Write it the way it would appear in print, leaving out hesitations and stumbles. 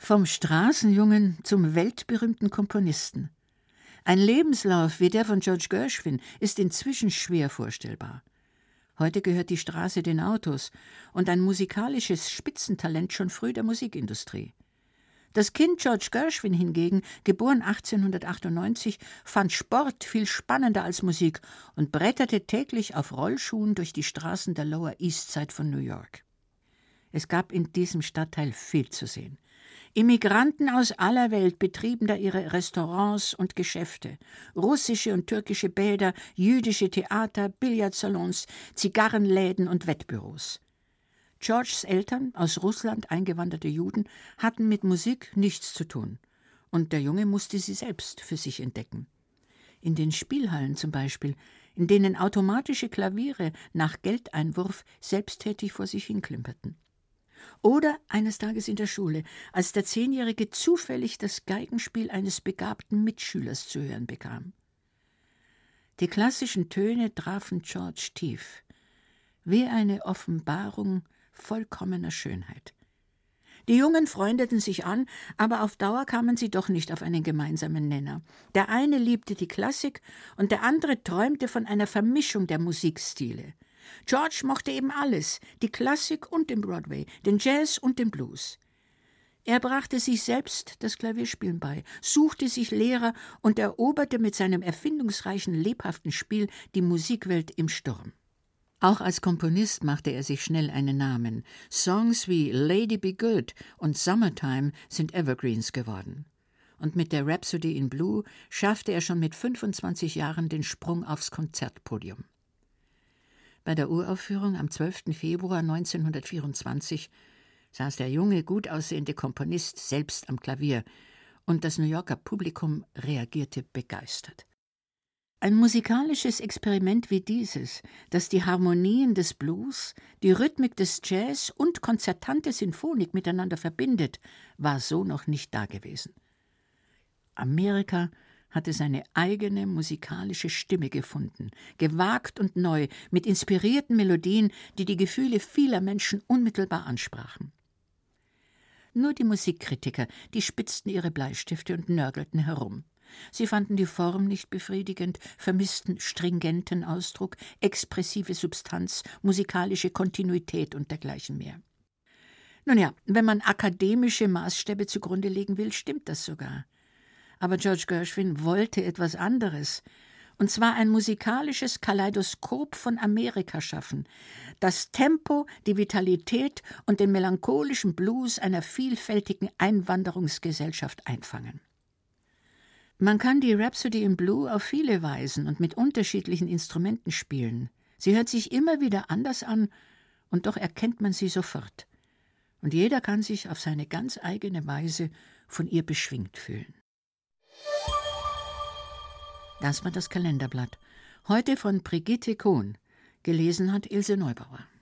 Vom Straßenjungen zum weltberühmten Komponisten. Ein Lebenslauf wie der von George Gershwin ist inzwischen schwer vorstellbar. Heute gehört die Straße den Autos und ein musikalisches Spitzentalent schon früh der Musikindustrie. Das Kind George Gershwin hingegen, geboren 1898, fand Sport viel spannender als Musik und bretterte täglich auf Rollschuhen durch die Straßen der Lower East Side von New York. Es gab in diesem Stadtteil viel zu sehen. Immigranten aus aller Welt betrieben da ihre Restaurants und Geschäfte. Russische und türkische Bäder, jüdische Theater, Billardsalons, Zigarrenläden und Wettbüros. Georges Eltern, aus Russland eingewanderte Juden, hatten mit Musik nichts zu tun. Und der Junge musste sie selbst für sich entdecken. In den Spielhallen zum Beispiel, in denen automatische Klaviere nach Geldeinwurf selbsttätig vor sich hinklimperten. Oder eines Tages in der Schule, als der 10-Jährige zufällig das Geigenspiel eines begabten Mitschülers zu hören bekam. Die klassischen Töne trafen George tief, wie eine Offenbarung vollkommener Schönheit. Die Jungen freundeten sich an, aber auf Dauer kamen sie doch nicht auf einen gemeinsamen Nenner. Der eine liebte die Klassik und der andere träumte von einer Vermischung der Musikstile. George mochte eben alles, die Klassik und den Broadway, den Jazz und den Blues. Er brachte sich selbst das Klavierspielen bei, suchte sich Lehrer und eroberte mit seinem erfindungsreichen, lebhaften Spiel die Musikwelt im Sturm. Auch als Komponist machte er sich schnell einen Namen. Songs wie Lady Be Good und Summertime sind Evergreens geworden. Und mit der Rhapsody in Blue schaffte er schon mit 25 Jahren den Sprung aufs Konzertpodium. Bei der Uraufführung am 12. Februar 1924 saß der junge, gut aussehende Komponist selbst am Klavier und das New Yorker Publikum reagierte begeistert. Ein musikalisches Experiment wie dieses, das die Harmonien des Blues, die Rhythmik des Jazz und konzertante Sinfonik miteinander verbindet, war so noch nicht dagewesen. Amerika hatte seine eigene musikalische Stimme gefunden, gewagt und neu, mit inspirierten Melodien, die die Gefühle vieler Menschen unmittelbar ansprachen. Nur die Musikkritiker, die spitzten ihre Bleistifte und nörgelten herum. Sie fanden die Form nicht befriedigend, vermissten stringenten Ausdruck, expressive Substanz, musikalische Kontinuität und dergleichen mehr. Nun ja, wenn man akademische Maßstäbe zugrunde legen will, stimmt das sogar. Aber George Gershwin wollte etwas anderes, und zwar ein musikalisches Kaleidoskop von Amerika schaffen, das Tempo, die Vitalität und den melancholischen Blues einer vielfältigen Einwanderungsgesellschaft einfangen. Man kann die Rhapsody in Blue auf viele Weisen und mit unterschiedlichen Instrumenten spielen. Sie hört sich immer wieder anders an, und doch erkennt man sie sofort. Und jeder kann sich auf seine ganz eigene Weise von ihr beschwingt fühlen. Das war das Kalenderblatt. Heute von Brigitte Kohn. Gelesen hat Ilse Neubauer.